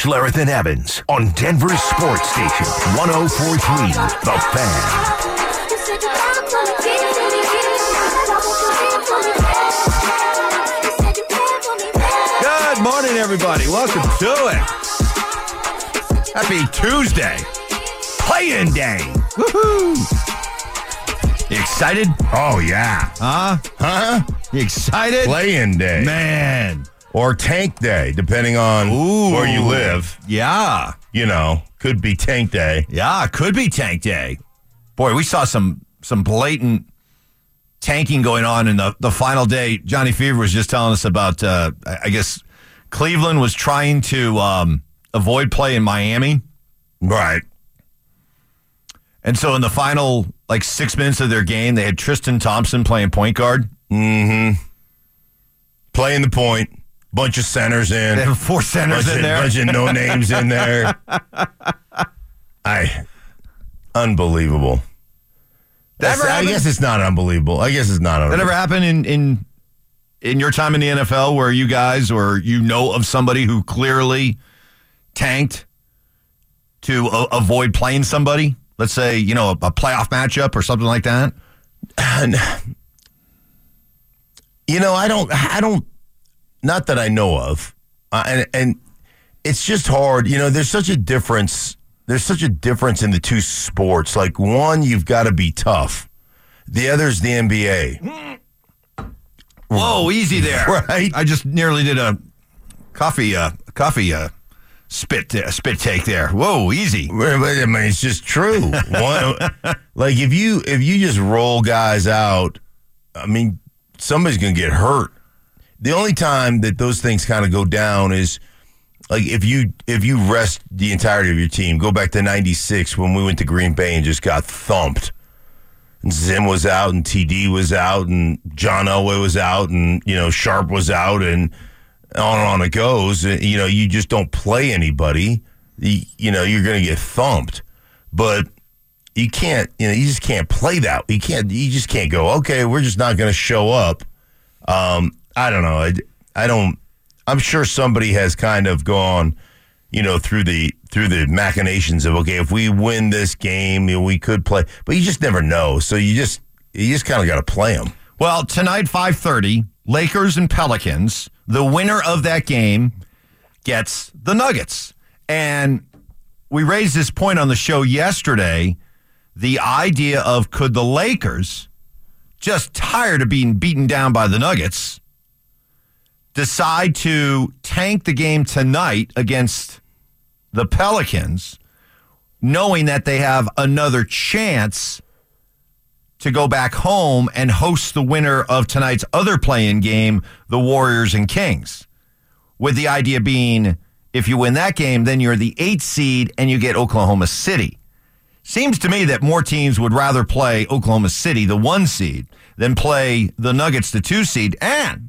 Schlereth and Evans on Denver's sports station, 104.3 The Fan. Good morning, everybody. Welcome to it. Happy Tuesday. Play-in day. Woohoo! You excited? Oh, yeah. Huh? You excited? Play-in day. Man. Or tank day, depending on where you live. Yeah. You know, could be tank day. Yeah, could be tank day. Boy, we saw some blatant tanking going on in the final day. Johnny Fever was just telling us about, I guess, Cleveland was trying to avoid play in Miami. Right. And so in the final, 6 minutes of their game, they had Tristan Thompson playing point guard. Mm-hmm. Playing the point. Bunch of centers in. They have 4 centers in there. Bunch of no names in there. Unbelievable. I guess it's not unbelievable. That ever happened in your time in the NFL where you guys or you know of somebody who clearly tanked to avoid playing somebody? Let's say, a playoff matchup or something like that? I don't, not that I know of. And it's just hard. There's such a difference. There's such a difference in the two sports. Like, one, you've got to be tough. The other's the NBA. Whoa, easy there. Right? I just nearly did a coffee spit take there. Whoa, easy. I mean, it's just true. If you just roll guys out, I mean, somebody's going to get hurt. The only time that those things kind of go down is if you rest the entirety of your team. Go back to 96 when we went to Green Bay and just got thumped. And Zim was out and TD was out and John Elway was out and, Sharp was out and on it goes. You just don't play anybody. You're going to get thumped. But you can't, you just can't play that. You just can't go, okay, we're just not going to show up. I don't know. I'm sure somebody has kind of gone, through the machinations of, okay, if we win this game, we could play, but you just never know. So you just kind of got to play them. Well, tonight, 5:30, Lakers and Pelicans. The winner of that game gets the Nuggets. And we raised this point on the show yesterday, the idea of could the Lakers, just tired of being beaten down by the Nuggets, decide to tank the game tonight against the Pelicans, knowing that they have another chance to go back home and host the winner of tonight's other play-in game, the Warriors and Kings. With the idea being, if you win that game, then you're the 8th seed and you get Oklahoma City. Seems to me that more teams would rather play Oklahoma City, the 1 seed, than play the Nuggets, the 2 seed. And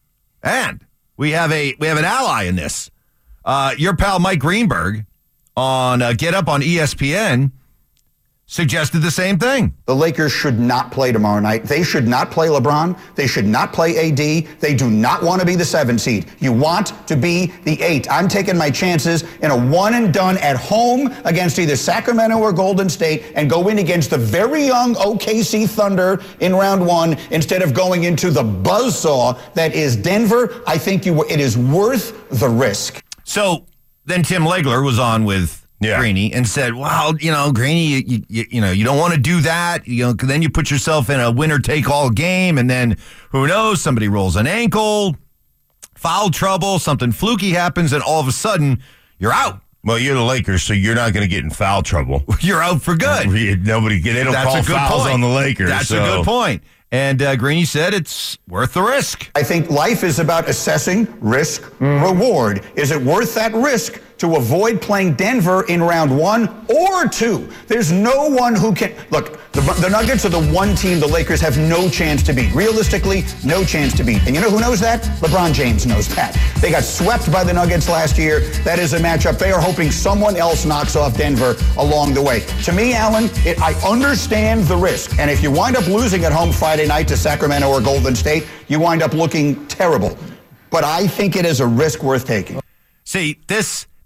we have an ally in this. Your pal Mike Greenberg on Get Up on ESPN suggested the same thing. The Lakers should not play tomorrow night. They should not play LeBron. They should not play AD. They do not want to be the 7 seed. You want to be the 8. I'm taking my chances in a one and done at home against either Sacramento or Golden State and go in against the very young OKC Thunder in round 1 instead of going into the buzzsaw that is Denver. I think it is worth the risk. So then Tim Legler was on with Greeny and said, well, Greeny, you don't want to do that. Then you put yourself in a winner-take-all game, and then who knows, somebody rolls an ankle, foul trouble, something fluky happens, and all of a sudden, you're out. Well, you're the Lakers, so you're not going to get in foul trouble. You're out for good. They don't call fouls on the Lakers. That's a good point. And Greeny said it's worth the risk. I think life is about assessing risk, reward. Is it worth that risk to avoid playing Denver in round 1 or 2? There's no one who can. Look, the Nuggets are the one team the Lakers have no chance to beat. Realistically, no chance to beat. And you know who knows that? LeBron James knows that. They got swept by the Nuggets last year. That is a matchup they are hoping someone else knocks off Denver along the way. To me, Alan, I understand the risk. And if you wind up losing at home Friday night to Sacramento or Golden State, you wind up looking terrible. But I think it is a risk worth taking. See, this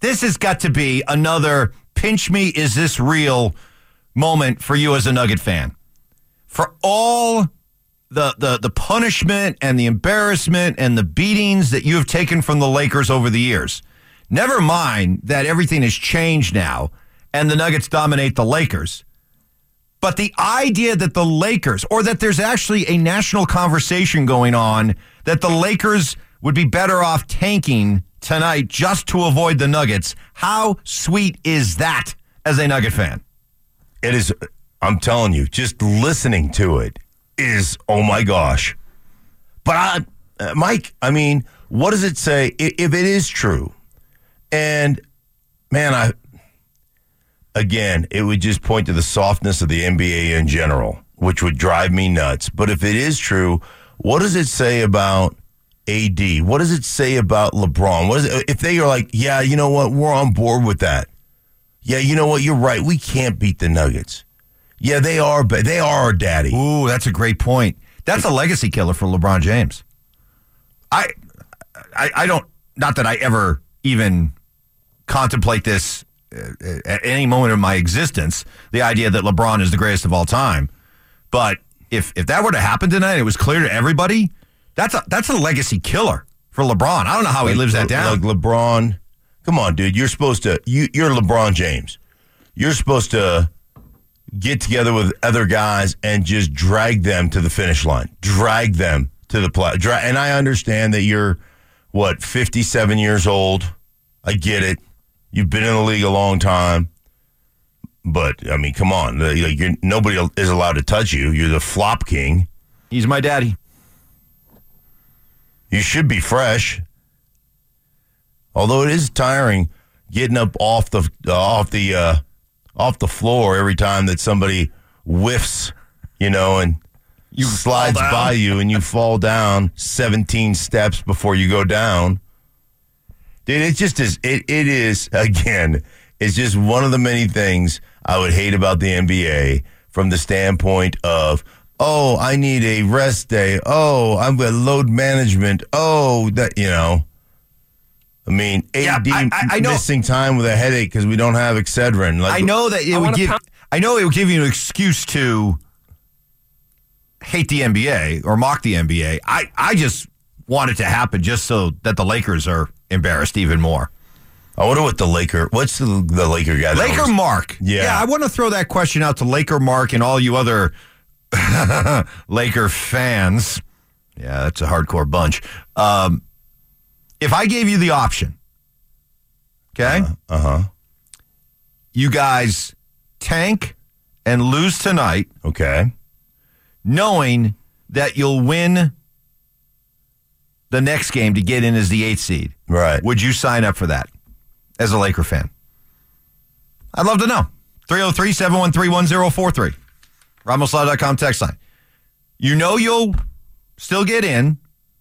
This has got to be another pinch me, is this real moment for you as a Nugget fan. For all the punishment and the embarrassment and the beatings that you have taken from the Lakers over the years. Never mind that everything has changed now and the Nuggets dominate the Lakers. But the idea that the Lakers, or that there's actually a national conversation going on that the Lakers would be better off tanking tonight just to avoid the Nuggets, how sweet is that as a Nugget fan? It is, I'm telling you, just listening to it is, oh my gosh. But Mike, I mean, what does it say if it is true? And man, again, it would just point to the softness of the NBA in general, which would drive me nuts. But if it is true, what does it say about AD? What does it say about LeBron? What is it, if they are like, yeah, you know what, we're on board with that. Yeah, you know what, you're right. We can't beat the Nuggets. Yeah, they are our daddy. Ooh, that's a great point. That's a legacy killer for LeBron James. I don't, not that I ever even contemplate this at any moment of my existence, the idea that LeBron is the greatest of all time. But if that were to happen tonight, it was clear to everybody, that's a legacy killer for LeBron. I don't know how he lives that down. Like LeBron, come on, dude. You're supposed to, you're LeBron James. You're supposed to get together with other guys and just drag them to the finish line. Drag them to the play. And I understand that you're, 57 years old. I get it. You've been in the league a long time. But, I mean, come on. Nobody is allowed to touch you. You're the flop king. He's my daddy. You should be fresh. Although it is tiring getting up off the floor every time that somebody whiffs, and you slides by you and you fall down 17 steps before you go down. Dude, it just is. It is, again, it's just one of the many things I would hate about the NBA from the standpoint of, oh, I need a rest day. Oh, I'm with load management. Oh, that, I mean, AD I know. Missing time with a headache because we don't have Excedrin. Like, I know that it would give you an excuse to hate the NBA or mock the NBA. I just want it to happen just so that the Lakers are embarrassed even more. I wonder what's the Laker guy? Laker Mark. Yeah, I want to throw that question out to Laker Mark and all you other Laker fans. Yeah, that's a hardcore bunch. If I gave you the option, okay? You guys tank and lose tonight. Okay. Knowing that you'll win the next game to get in as the 8th seed. Right. Would you sign up for that as a Laker fan? I'd love to know. 303-713-1043. RamosLaw.com text line. You know you'll still get in,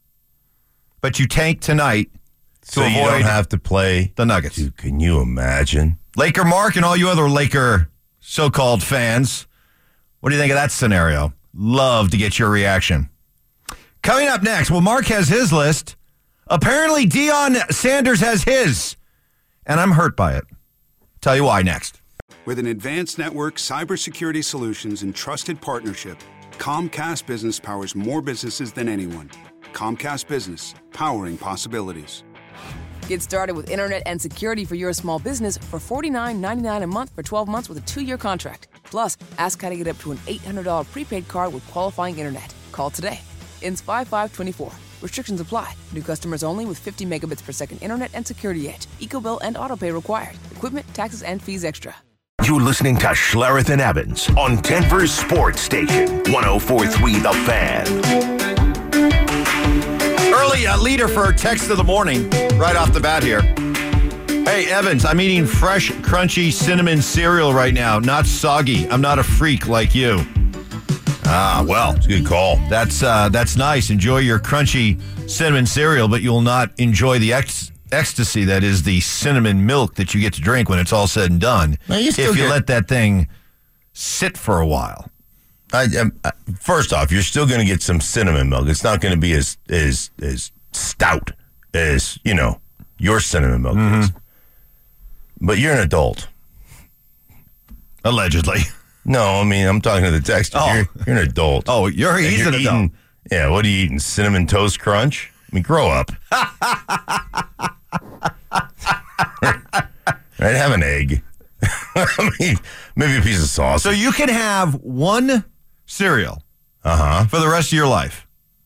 but you tank tonight so you don't have to play the Nuggets. Dude, can you imagine? Laker Mark and all you other Laker so-called fans, what do you think of that scenario? Love to get your reaction. Coming up next, well, Mark has his list. Apparently, Deion Sanders has his, and I'm hurt by it. Tell you why next. With an advanced network, cybersecurity solutions, and trusted partnership, Comcast Business powers more businesses than anyone. Comcast Business, powering possibilities. Get started with internet and security for your small business for $49.99 a month for 12 months with a 2-year contract. Plus, ask how to get up to an $800 prepaid card with qualifying internet. Call today. Ends 5/5/24. Restrictions apply. New customers only with 50 megabits per second internet and security edge. EcoBill and autopay required. Equipment, taxes, and fees extra. You're listening to Schlereth and Evans on Denver's Sports Station, 104.3 The Fan. Early leader for text of the morning, right off the bat here. Hey, Evans, I'm eating fresh, crunchy cinnamon cereal right now, not soggy. I'm not a freak like you. Ah, well. It's a good call. That's nice. Enjoy your crunchy cinnamon cereal, but you'll not enjoy the ecstasy that is the cinnamon milk that you get to drink when it's all said and done. If you let that thing sit for a while. First off, you're still going to get some cinnamon milk. It's not going to be as stout as, your cinnamon milk is. But you're an adult. Allegedly. No, I mean, I'm talking to the texter. Oh. You're an adult. Oh, he's an adult. Eating, yeah, what are you eating? Cinnamon Toast Crunch? I mean, grow up. Right, have an egg. I mean, maybe a piece of sauce. So you can have one cereal for the rest of your life.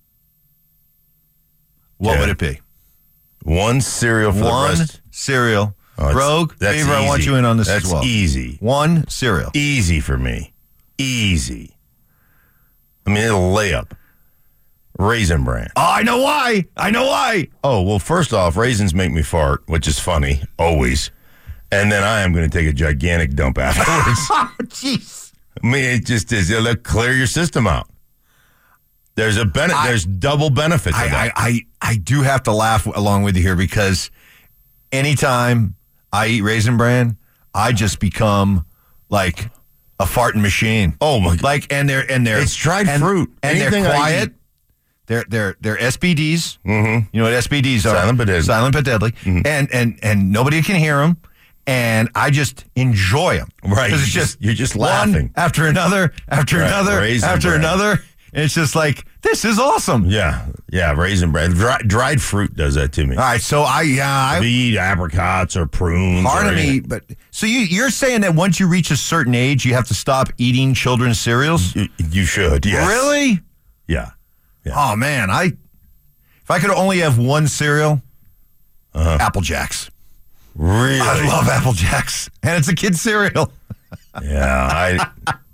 What would it be? One cereal for the rest. Cereal. Oh, Rogue, that's Beaver, I want easy. you in on this That's as well. easy. One cereal. Easy for me. Easy. I mean, it'll layup. Raisin Bran. Oh, I know why. Oh, well, first off, raisins make me fart, which is funny, always. And then I am going to take a gigantic dump afterwards. Oh, jeez. I mean, it just is. It'll clear your system out. There's there's double benefits of that. I do have to laugh along with you here because anytime I eat Raisin Bran, I just become like a farting machine. Oh my! Like and they're it's dried fruit and Anything they're quiet. They're SBDs. Mm-hmm. You know what SBDs are? Silent but deadly. Silent but deadly. Mm-hmm. And nobody can hear them. And I just enjoy them. Right. Because it's just you're just one laughing after another, after another, Raisin after Bran. another. And it's just like, this is awesome. Yeah, Raisin Bran. Dried fruit does that to me. All right, so I If you eat apricots or prunes. part or of me, anything, but so you're saying that once you reach a certain age, you have to stop eating children's cereals? you should. Yes. Really? Yeah. Oh man, if I could only have one cereal, Apple Jacks. Really? I love Apple Jacks, and it's a kid's cereal. Yeah,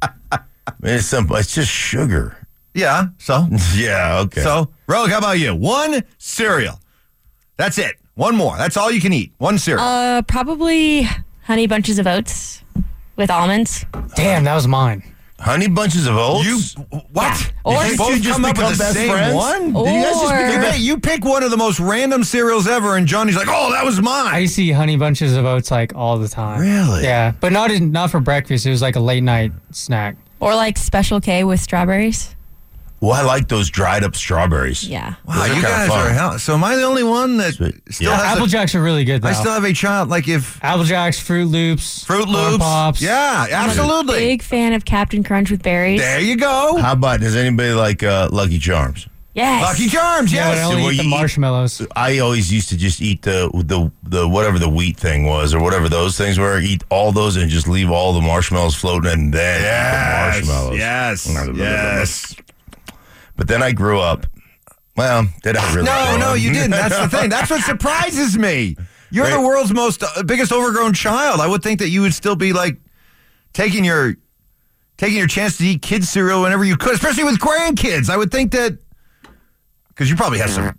it's just sugar. Yeah. So Yeah. Okay. so Rogue, how about you? One cereal. That's it. One more. That's all you can eat. One cereal. Probably Honey Bunches of Oats with almonds. Damn, that was mine. Honey Bunches of Oats. What? Yeah. Or- Did you both both just come up become with the best same friends? one? Did you guys just Or- become best- You pick one of the most random cereals ever, and Johnny's like, "Oh, that was mine." I used to eat Honey Bunches of Oats like all the time. Really? Yeah, but not for breakfast. It was like a late night snack. Or like Special K with strawberries. Well, I like those dried up strawberries. Yeah. Wow, Those are you kinda guys fun. are hell. So am I the only one that still Yeah. has Apple Jacks are really good though. I still have a child. Like if Apple Jacks, Fruit Loops, Fruit Corn Loops, Pops. yeah, absolutely. Big fan of Captain Crunch with berries. There you go. How about, does anybody like Lucky Charms? Yes. Lucky Charms, Yeah, but I yes. only Well, eat the you eat- marshmallows. I always used to just eat the whatever the wheat thing was or whatever those things were. Eat all those and just leave all the marshmallows floating and then eat the marshmallows. Yes. But then I grew up. Well, did I really? grow No, up? you didn't. That's the thing. That's what surprises me. You're Wait. the world's biggest overgrown child. I would think that you would still be like taking your chance to eat kids cereal whenever you could, especially with grandkids. I would think that because you probably have some.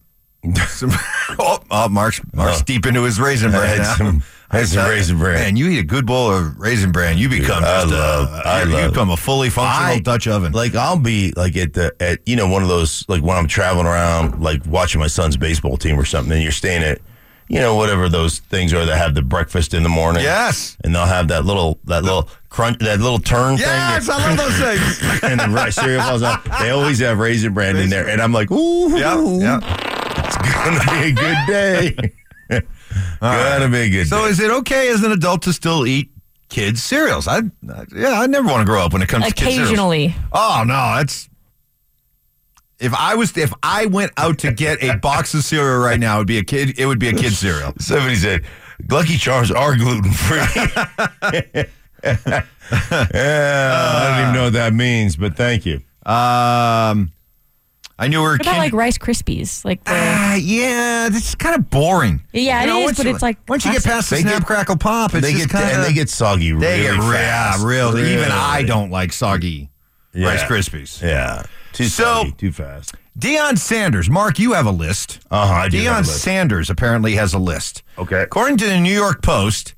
Mark's deep into his Raisin I Bran now. had some Raisin Bran. Man, you eat a good bowl of Raisin Bran, you become you become a fully functional Dutch oven. Like I'll be like at one of those, like when I'm traveling around, like watching my son's baseball team or something, and you're staying at, whatever those things are that have the breakfast in the morning. Yes. And they'll have that little crunch, that little turn Yes, thing. I love those things. And the cereal falls out. They always have Raisin Bran in there, and I'm like, ooh, Yeah. it's gonna be a good day. Gonna be a good So day. is it okay as an adult to still eat kids cereals? I never want to grow up when it comes to kids cereals. Occasionally. Oh no, that's if I went out to get a box of cereal right now, it would be a kid cereal. Somebody said Lucky Charms are gluten free. I don't even know what that means, but thank you. I knew we were What about like Rice Krispies? Like the, yeah, this is kind of boring. Yeah, it is, but it's like once you get past the They Snap get- Crackle Pop, it's They just get kind of and they get soggy they really get fast. real. Really. Even I don't like soggy Yeah. Rice Krispies. Yeah, too So- soggy, too fast. Deion Sanders, Mark, you have a list. I do have Deion a list. Sanders apparently has a list. Okay. According to the New York Post,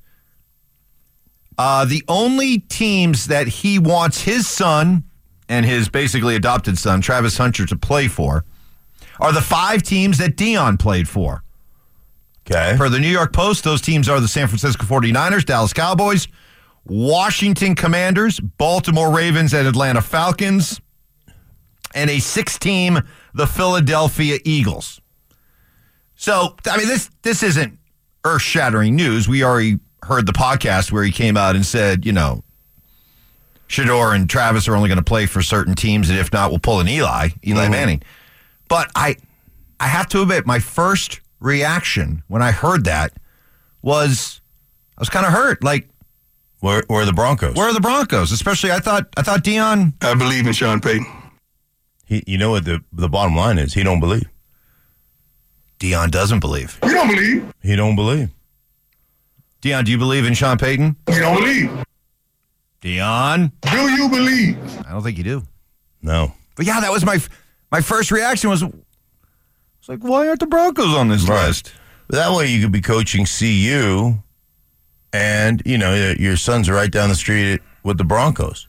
the only teams that he wants his son and his basically adopted son, Travis Hunter, to play for are the 5 teams that Deion played for. Okay. Per the New York Post, those teams are the San Francisco 49ers, Dallas Cowboys, Washington Commanders, Baltimore Ravens, and Atlanta Falcons, and a 6th team, the Philadelphia Eagles. So, I mean, this isn't earth-shattering news. We already heard the podcast where he came out and said, Shedeur and Travis are only going to play for certain teams, and if not, we'll pull an Eli Manning. But I have to admit, my first reaction when I heard that was I was kind of hurt. Like, where are the Broncos? Where are the Broncos? Especially, I thought Deion. I believe in Sean Payton. You know what the bottom line is? He don't believe. Deion doesn't believe. You don't believe. He don't believe. Deion, do you believe in Sean Payton? You don't believe. Deion, do you believe? I don't think you do. No. But yeah, that was my first reaction was like, why aren't the Broncos on this list? That way you could be coaching CU, and your son's right down the street with the Broncos.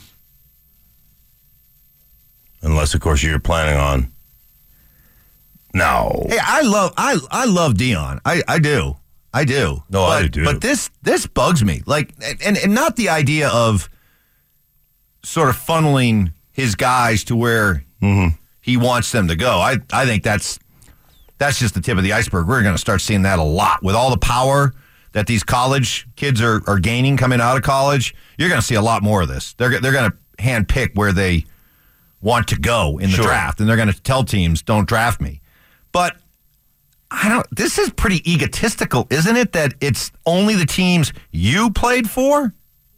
Unless, of course, you're planning on. No. Hey, I love Deion. I do. No, I do. But this bugs me. Like, and not the idea of sort of funneling his guys to where he wants them to go. I think that's just the tip of the iceberg. We're going to start seeing that a lot with all the power that these college kids are gaining coming out of college. You're going to see a lot more of this. They're going to handpick where they want to go in the draft, and they're going to tell teams, don't draft me. But this is pretty egotistical, isn't it? That it's only the teams you played for?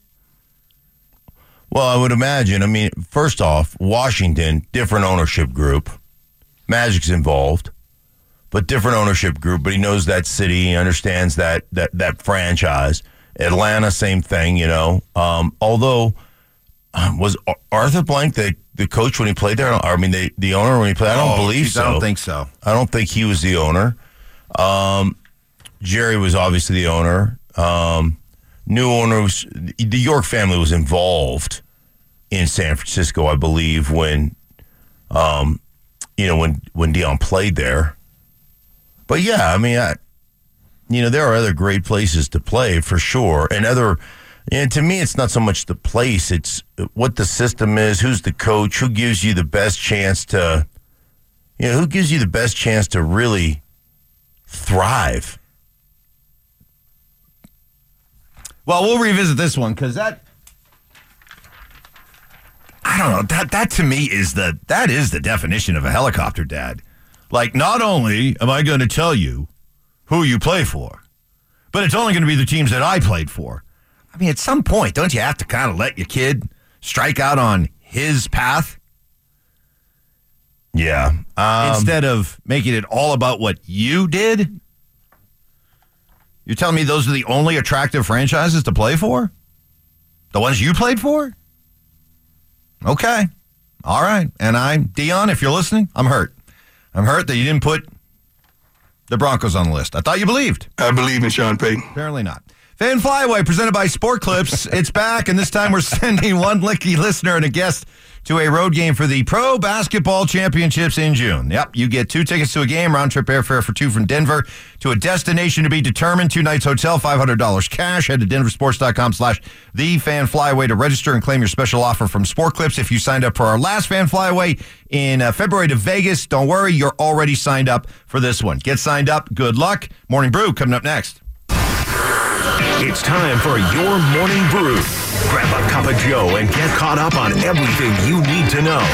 Well, I would imagine. I mean, first off, Washington, different ownership group. Magic's involved, but different ownership group. But he knows that city. He understands that franchise. Atlanta, same thing, Although, was Arthur Blank the coach when he played there? I mean, the owner when he played? I don't believe so. I don't think so. I don't think he was the owner. Jerry was obviously the owner. New owners, the York family was involved in San Francisco, I believe, when when Deion played there. But yeah, I mean, there are other great places to play for sure, and to me, it's not so much the place; it's what the system is, who's the coach, who gives you the best chance to, who gives you the best chance to really thrive. Well, we'll revisit this one because I don't know. That to me is the definition of a helicopter dad. Like, not only am I going to tell you who you play for, but it's only going to be the teams that I played for. I mean, at some point, don't you have to kind of let your kid strike out on his path? Yeah. Instead of making it all about what you did? You're telling me those are the only attractive franchises to play for? The ones you played for? Okay. All right. And Deion, if you're listening, I'm hurt. I'm hurt that you didn't put the Broncos on the list. I thought you believed. I believe in Sean Payton. Apparently not. Fan Flyaway, presented by Sport Clips. It's back, and this time we're sending one lucky listener and a guest to a road game for the Pro Basketball Championships in June. Yep, you get 2 tickets to a game, round-trip airfare for 2 from Denver to a destination to be determined, 2 nights hotel, $500 cash. Head to denversports.com/thefanflyaway to register and claim your special offer from Sport Clips. If you signed up for our last Fan Flyaway in February to Vegas, don't worry, you're already signed up for this one. Get signed up. Good luck. Morning Brew coming up next. It's time for your morning brew. Grab a cup of Joe and get caught up on everything you need to know.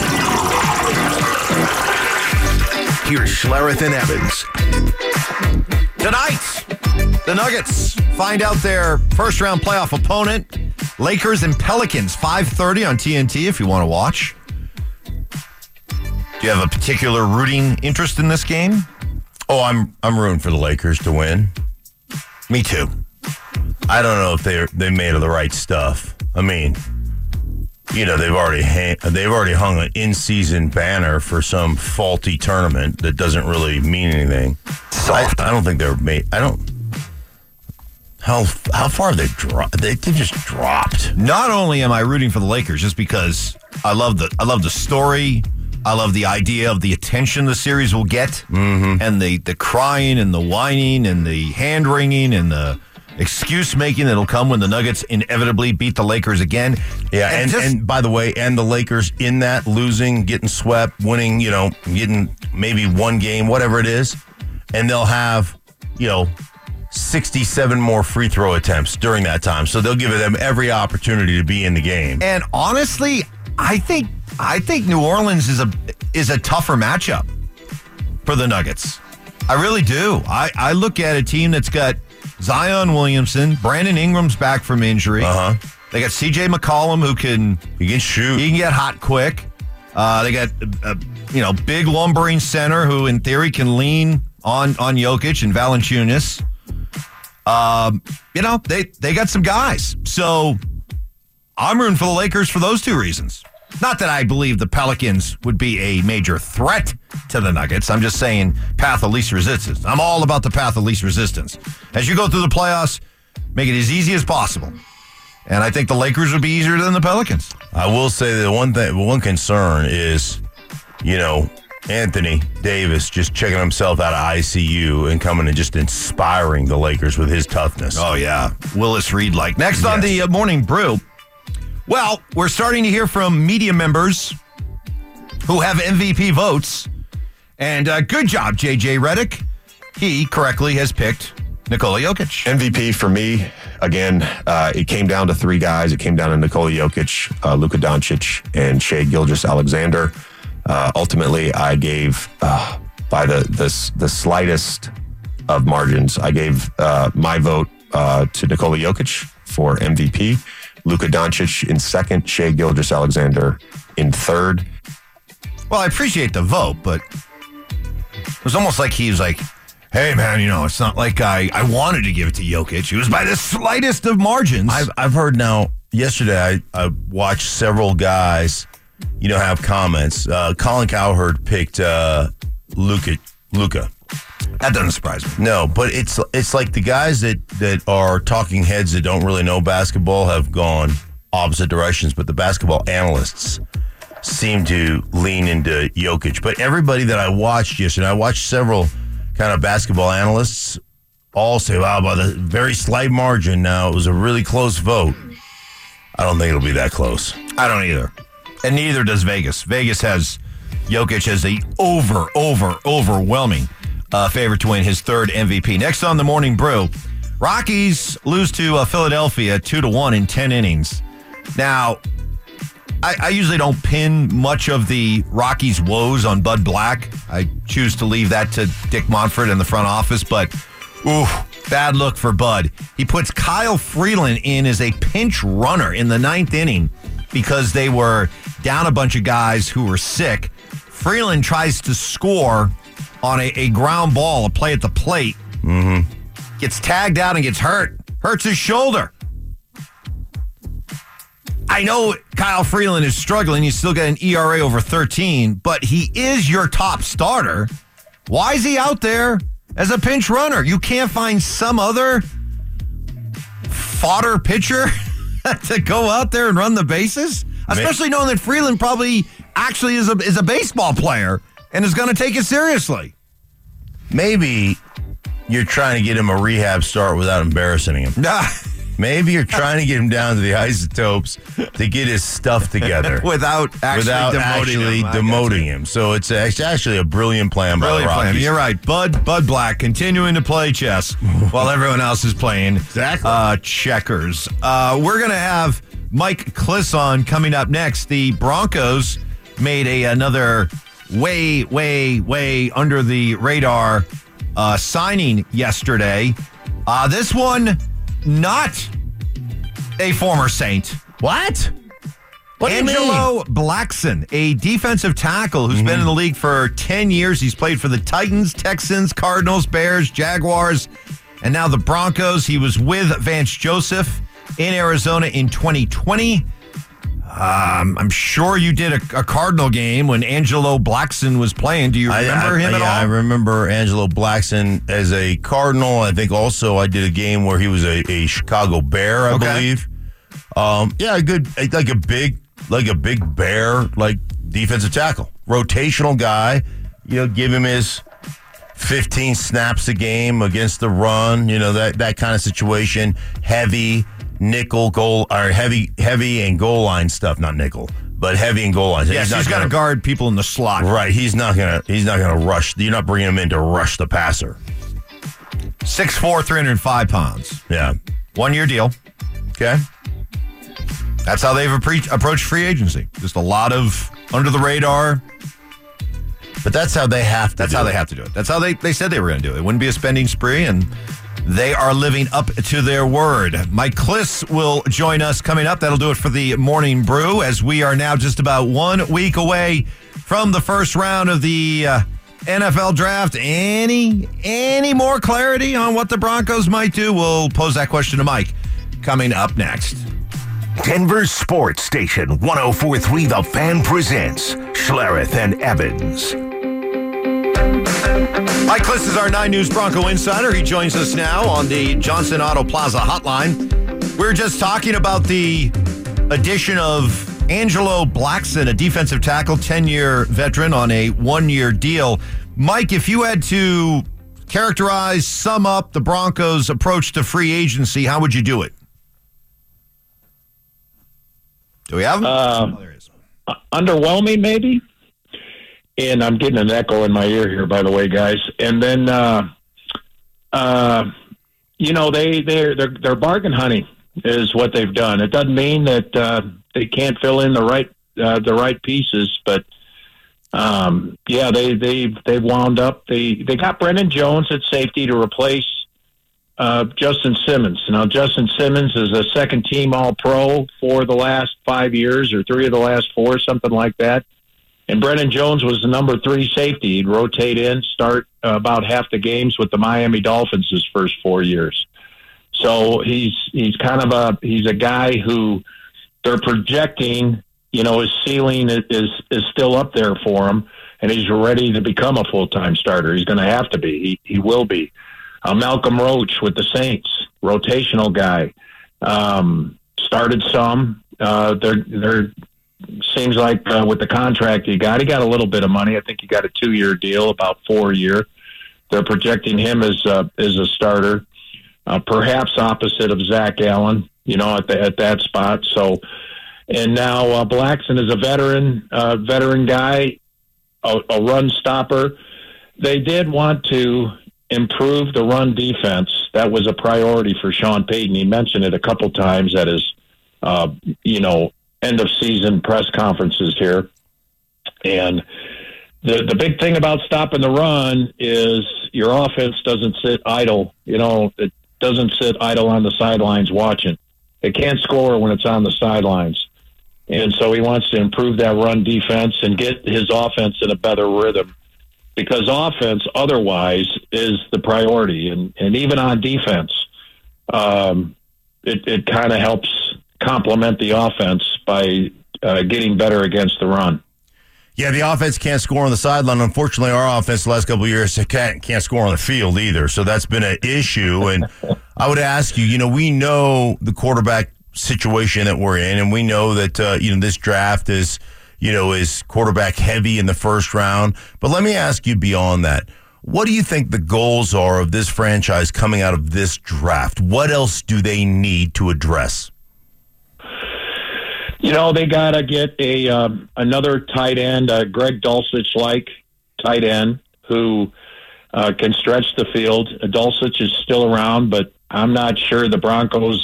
Here's Schlereth and Evans. Tonight, the Nuggets find out their first-round playoff opponent, Lakers and Pelicans, 5:30 on TNT if you want to watch. Do you have a particular rooting interest in this game? Oh, I'm rooting for the Lakers to win. Me too. I don't know if they made the right stuff. I mean, they've already hung an in-season banner for some faulty tournament that doesn't really mean anything. I don't think they're made. I don't. How far have they dropped? They just dropped. Not only am I rooting for the Lakers, just because I love the story. I love the idea of the attention the series will get, and the crying and the whining and the hand-wringing and the excuse-making that'll come when the Nuggets inevitably beat the Lakers again. Yeah, and by the way, and the Lakers in that losing, getting swept, winning, getting maybe one game, whatever it is, and they'll have, 67 more free throw attempts during that time. So they'll give them every opportunity to be in the game. And honestly, I think New Orleans is a tougher matchup for the Nuggets. I really do. I look at a team that's got Zion Williamson, Brandon Ingram's back from injury. They got C.J. McCollum who can shoot. He can get hot quick. They got a big lumbering center who in theory can lean on Jokic and Valanciunas. They got some guys. So I'm rooting for the Lakers for those two reasons. Not that I believe the Pelicans would be a major threat to the Nuggets. I'm just saying path of least resistance. I'm all about the path of least resistance. As you go through the playoffs, make it as easy as possible. And I think the Lakers would be easier than the Pelicans. I will say that one concern is, Anthony Davis just checking himself out of ICU and coming and just inspiring the Lakers with his toughness. Oh, yeah. Willis Reed-like. Next on the Morning Brew. Well, we're starting to hear from media members who have MVP votes. And good job, J.J. Redick. He correctly has picked Nikola Jokic. MVP for me, again, it came down to three guys. It came down to Nikola Jokic, Luka Doncic, and Shai Gilgeous-Alexander. Ultimately, I gave, by the slightest of margins, I gave my vote to Nikola Jokic for MVP. Luka Doncic in second, Shai Gilgeous-Alexander in third. Well, I appreciate the vote, but it was almost like he was like, hey, man, it's not like I wanted to give it to Jokic. It was by the slightest of margins. I've heard now, yesterday I watched several guys, have comments. Colin Cowherd picked Luka. That doesn't surprise me. No, but it's like the guys that are talking heads that don't really know basketball have gone opposite directions, but the basketball analysts seem to lean into Jokic. But everybody that I watched yesterday, I watched several kind of basketball analysts all say, wow, by the very slight margin now, it was a really close vote. I don't think it'll be that close. I don't either. And neither does Vegas. Vegas has Jokic as the overwhelming favorite to win his third MVP. Next on the Morning Brew, Rockies lose to Philadelphia 2-1 in 10 innings. Now, I usually don't pin much of the Rockies' woes on Bud Black. I choose to leave that to Dick Monfort in the front office, but bad look for Bud. He puts Kyle Freeland in as a pinch runner in the ninth inning because they were down a bunch of guys who were sick. Freeland tries to score on a ground ball, a play at the plate. Gets tagged out and gets hurt. Hurts his shoulder. I know Kyle Freeland is struggling. He's still got an ERA over 13, but he is your top starter. Why is he out there as a pinch runner? You can't find some other fodder pitcher to go out there and run the bases? Especially knowing that Freeland probably actually is a baseball player and is going to take it seriously. Maybe you're trying to get him a rehab start without embarrassing him. Maybe you're trying to get him down to the isotopes to get his stuff together. without actually demoting him. So it's actually a brilliant plan by the Rockies. You're right. Bud Black continuing to play chess while everyone else is playing checkers. We're going to have Mike Clisson coming up next. The Broncos made another way under the radar signing yesterday. This one, not a former Saint. What? What do you mean? Angelo Blackson, a defensive tackle who's been in the league for 10 years. He's played for the Titans, Texans, Cardinals, Bears, Jaguars, and now the Broncos. He was with Vance Joseph in Arizona in 2020. I'm sure you did a Cardinal game when Angelo Blackson was playing. Do you remember him at all? I remember Angelo Blackson as a Cardinal. I think also I did a game where he was a Chicago Bear, I believe. A good, like a big Bear, like defensive tackle, rotational guy. Give him his 15 snaps a game against the run. That kind of situation. Heavy. Nickel goal or heavy and goal line stuff, not nickel, but heavy and goal lines. Yes, he's got to guard people in the slot. Right, he's not gonna rush. You're not bringing him in to rush the passer. 6'4", 305 pounds. Yeah. 1-year deal. Okay. That's how they've approached free agency. Just a lot of under the radar. But that's how they have to That's do how it. they have to do it. That's how they said they were going to do it. It wouldn't be a spending spree, and they are living up to their word. Mike Kliss will join us coming up. That'll do it for the Morning Brew, as we are now just about 1 week away from the first round of the NFL draft. Any more clarity on what the Broncos might do? We'll pose that question to Mike coming up next. Denver's sports station 104.3 The Fan presents Schlereth and Evans. Mike Kliss is our 9 News Bronco insider. He joins us now on the Johnson Auto Plaza hotline. We're just talking about the addition of Angelo Blackson, a defensive tackle, 10-year veteran on a 1-year deal. Mike, if you had to characterize, sum up the Broncos' approach to free agency, how would you do it? Do we have him? There he is. Underwhelming, maybe. And I'm getting an echo in my ear here, by the way, guys. And then, they're bargain hunting is what they've done. It doesn't mean that they can't fill in the right pieces, but they've wound up. They got Brendan Jones at safety to replace Justin Simmons. Now, Justin Simmons is a second-team All-Pro for the last 5 years, or 3 of the last 4, something like that. And Brendan Jones was the number 3 safety. He'd rotate in, start about half the games with the Miami Dolphins his first 4 years. So he's a guy who they're projecting, his ceiling is still up there for him, and he's ready to become a full-time starter. He's going to have to be. He will be. Malcolm Roach with the Saints, rotational guy, started some. They're seems like with the contract he got a little bit of money. I think he got a 2-year deal, about 4 a year. They're projecting him as a starter, perhaps opposite of Zach Allen, at that spot. So, and now Blackson is a veteran guy, a run stopper. They did want to improve the run defense. That was a priority for Sean Payton. He mentioned it a couple times at his, end of season press conferences here. And the big thing about stopping the run is your offense doesn't sit idle. It doesn't sit idle on the sidelines watching. It can't score when it's on the sidelines. And so he wants to improve that run defense and get his offense in a better rhythm, because offense otherwise is the priority. And even on defense, it kind of helps complement the offense by getting better against the run. Yeah, the offense can't score on the sideline. Unfortunately, our offense the last couple of years can't score on the field either. So that's been an issue. And I would ask you, we know the quarterback situation that we're in, and we know that, this draft is quarterback heavy in the first round. But let me ask you beyond that. What do you think the goals are of this franchise coming out of this draft? What else do they need to address? They got to get another tight end, Greg Dulcich-like tight end who can stretch the field. Dulcich is still around, but I'm not sure the Broncos,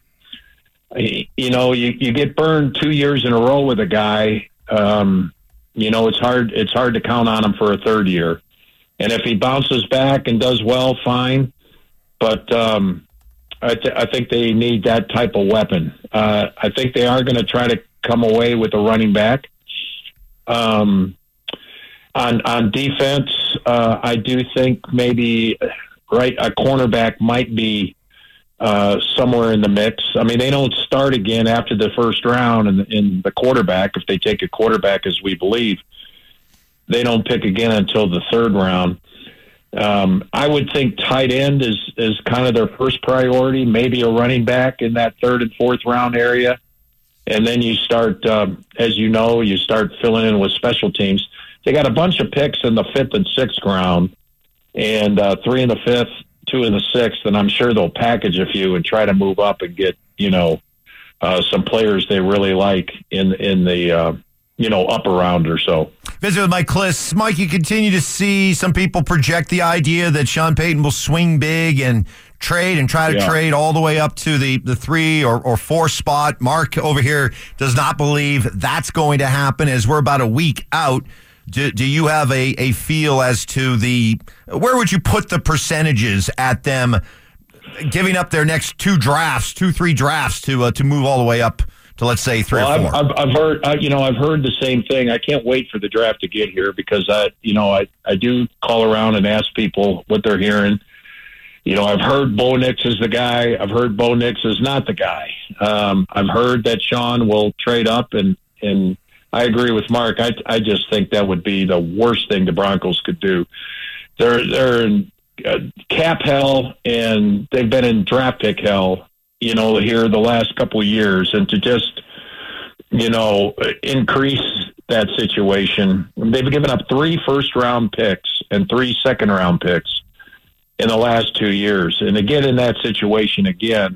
you get burned 2 years in a row with a guy. It's hard to count on him for a third year. And if he bounces back and does well, fine. But I think they need that type of weapon. I think they are going to try to come away with a running back. On defense, I do think maybe a cornerback might be somewhere in the mix. I mean, they don't start again after the first round in the quarterback. If they take a quarterback, as we believe, they don't pick again until the third round. I would think tight end is kind of their first priority, maybe a running back in that third and fourth round area. And then you start, you start filling in with special teams. They got a bunch of picks in the 5th and 6th round, and 3 in the 5th, 2 in the 6th, and I'm sure they'll package a few and try to move up and get, some players they really like in the up a round or so. Visit with Mike Kliss. Mike, you continue to see some people project the idea that Sean Payton will swing big and trade and try to trade all the way up to the 3 or 4 spot. Mark over here does not believe that's going to happen as we're about a week out. Do you have a feel as to where would you put the percentages at them giving up their next 3 drafts to move all the way up to, let's say, 3 or 4? I've heard the same thing. I can't wait for the draft to get here because I do call around and ask people what they're hearing. I've heard Bo Nix is the guy. I've heard Bo Nix is not the guy. I've heard that Sean will trade up, and I agree with Mark. I just think that would be the worst thing the Broncos could do. They're in cap hell, and they've been in draft pick hell, here the last couple of years, and to just, increase that situation. They've given up 3 first-round picks and 3 second-round picks in the last 2 years. And again, in that situation again,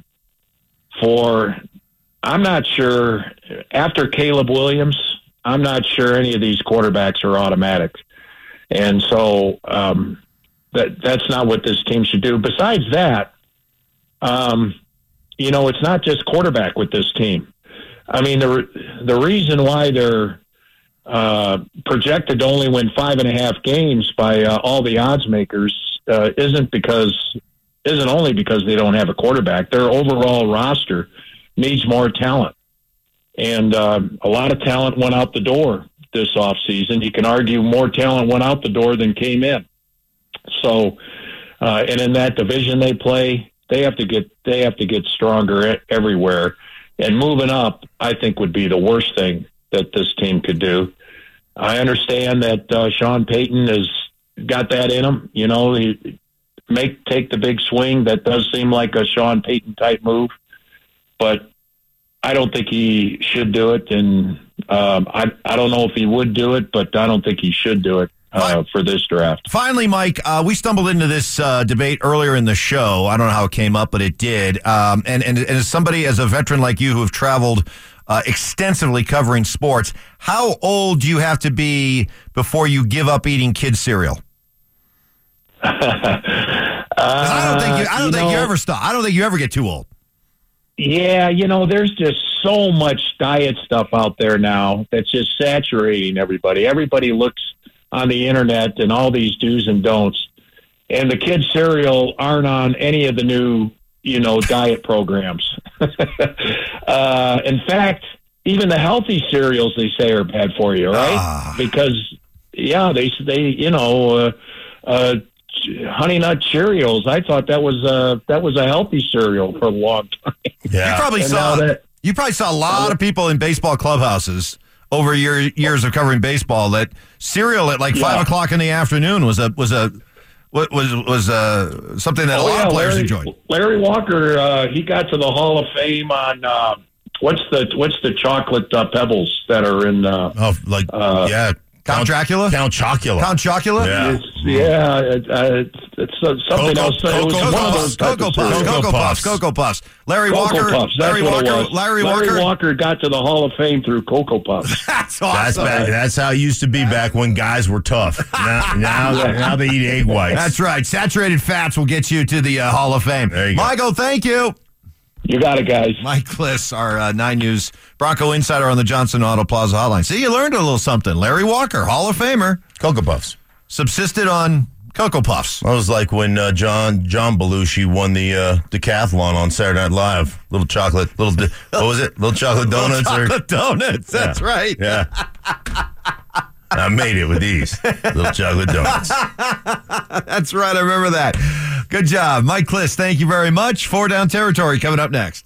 I'm not sure, after Caleb Williams, I'm not sure any of these quarterbacks are automatic. And so that's not what this team should do. Besides that, it's not just quarterback with this team. I mean, the reason why they're projected to only win 5.5 games by all the odds makers isn't only because they don't have a quarterback. Their overall roster needs more talent. And a lot of talent went out the door this offseason. You can argue more talent went out the door than came in. So, and in that division they play, they have to get stronger everywhere. And moving up, I think, would be the worst thing that this team could do. I understand that Sean Payton has got that in him. He take the big swing. That does seem like a Sean Payton type move, but I don't think he should do it. And I don't know if he would do it, but I don't think he should do it for this draft. Finally, Mike, we stumbled into this debate earlier in the show. I don't know how it came up, but it did. And as somebody, as a veteran like you who have traveled extensively covering sports, how old do you have to be before you give up eating kids' cereal? I don't think you ever stop. I don't think you ever get too old. Yeah, there's just so much diet stuff out there now that's just saturating everybody. Everybody looks on the internet and all these do's and don'ts, and the kids' cereal aren't on any of the new, diet programs. In fact, even the healthy cereals they say are bad for you, right? Because Honey Nut Cheerios. I thought that was a healthy cereal for a long time. Yeah, you probably saw a lot of people in baseball clubhouses over your years of covering baseball that cereal at 5 o'clock in the afternoon was something that a lot of players enjoyed. Larry Walker, he got to the Hall of Fame on what's the chocolate pebbles that are in Count Dracula? Count Chocula. Count Chocula? Yeah. It's something else. It was one of those Cocoa Puffs. Larry Walker got to the Hall of Fame through Cocoa Puffs. That's awesome. That's how it used to be back when guys were tough. Now they eat egg whites. That's right. Saturated fats will get you to the Hall of Fame. There you Michael, thank you. You got it, guys. Mike Kliss, our 9 News Bronco insider on the Johnson Auto Plaza hotline. See, you learned a little something. Larry Walker, Hall of Famer. Cocoa Puffs. Subsisted on Cocoa Puffs. That was like when John Belushi won the decathlon on Saturday Night Live. Little chocolate donuts. Little chocolate donuts. That's right. Yeah. I made it with these little chocolate donuts. That's right. I remember that. Good job. Mike Kliss, thank you very much. 4 Down Territory coming up next.